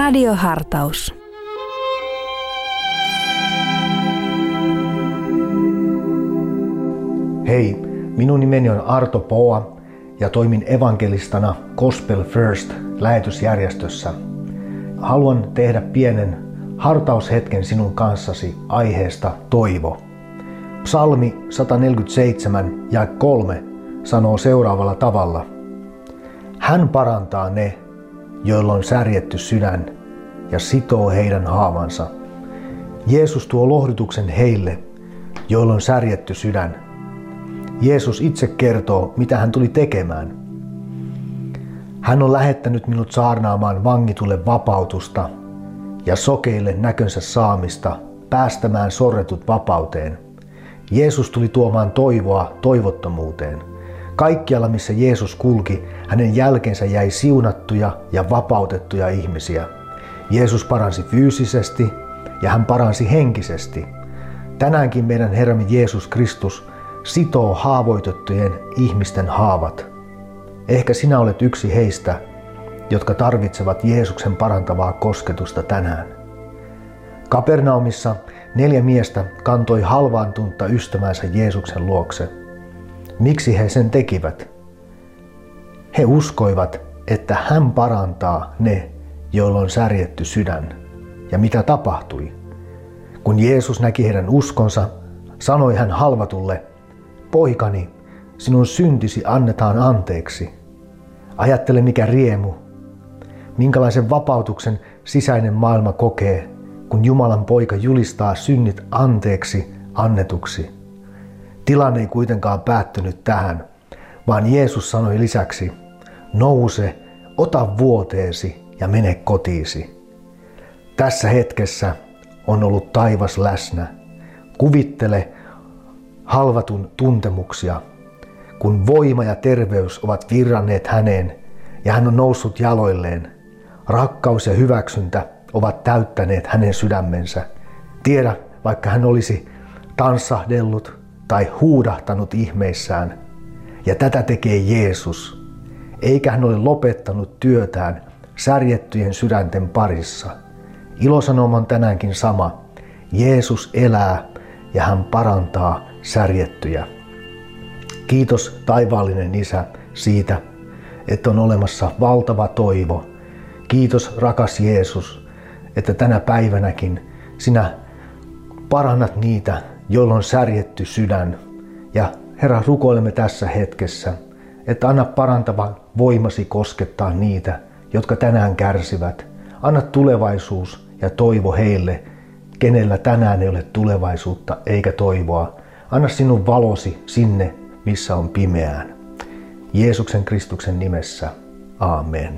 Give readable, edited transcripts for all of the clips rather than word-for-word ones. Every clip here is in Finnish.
Radiohartaus. Hei, minun nimeni on Arto Poa ja toimin evankelistana Gospel First lähetysjärjestössä. Haluan tehdä pienen hartaushetken sinun kanssasi aiheesta toivo. Psalmi 147 ja 3 sanoo seuraavalla tavalla. Hän parantaa ne, joilla on särjetty sydän ja sitoo heidän haavansa. Jeesus tuo lohdutuksen heille, joilla on särjetty sydän. Jeesus itse kertoo, mitä hän tuli tekemään. Hän on lähettänyt minut saarnaamaan vangitulle vapautusta ja sokeille näkönsä saamista, päästämään sorretut vapauteen. Jeesus tuli tuomaan toivoa toivottomuuteen. Kaikkialla, missä Jeesus kulki, hänen jälkeensä jäi siunattuja ja vapautettuja ihmisiä. Jeesus paransi fyysisesti ja hän paransi henkisesti. Tänäänkin meidän Herramme Jeesus Kristus sitoo haavoitettujen ihmisten haavat. Ehkä sinä olet yksi heistä, jotka tarvitsevat Jeesuksen parantavaa kosketusta tänään. Kapernaumissa 4 miestä kantoi halvaantunutta ystävänsä Jeesuksen luokse. Miksi he sen tekivät? He uskoivat, että hän parantaa ne, joilla on särjetty sydän. Ja mitä tapahtui? Kun Jeesus näki heidän uskonsa, sanoi hän halvatulle, poikani, sinun syntisi annetaan anteeksi. Ajattele mikä riemu, minkälaisen vapautuksen sisäinen maailma kokee, kun Jumalan poika julistaa synnit anteeksi annetuksi. Tilanne ei kuitenkaan päättynyt tähän, vaan Jeesus sanoi lisäksi, nouse, ota vuoteesi ja mene kotiisi. Tässä hetkessä on ollut taivas läsnä. Kuvittele halvatun tuntemuksia, kun voima ja terveys ovat virranneet häneen ja hän on noussut jaloilleen. Rakkaus ja hyväksyntä ovat täyttäneet hänen sydämensä. Tiedä, vaikka hän olisi tanssahdellut tai huudahtanut ihmeissään. Ja tätä tekee Jeesus. Eikä hän ole lopettanut työtään särjettyjen sydänten parissa. Ilosanoma on tänäänkin sama. Jeesus elää ja hän parantaa särjettyjä. Kiitos taivaallinen Isä siitä, että on olemassa valtava toivo. Kiitos rakas Jeesus, että tänä päivänäkin sinä parannat niitä, joilla on särjetty sydän. Ja Herra, rukoilemme tässä hetkessä, että anna parantava voimasi koskettaa niitä, jotka tänään kärsivät. Anna tulevaisuus ja toivo heille, kenellä tänään ei ole tulevaisuutta eikä toivoa. Anna sinun valosi sinne, missä on pimeään. Jeesuksen Kristuksen nimessä. Amen.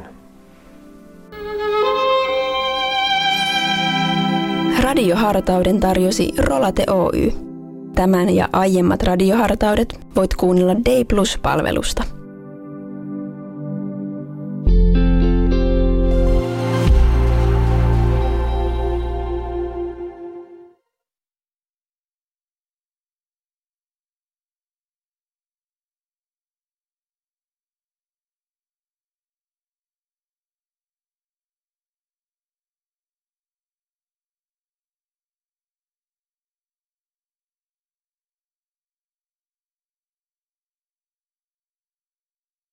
Radiohartauden tarjosi Rolate Oy. Tämän ja aiemmat radiohartaudet voit kuunnella Day Plus-palvelusta.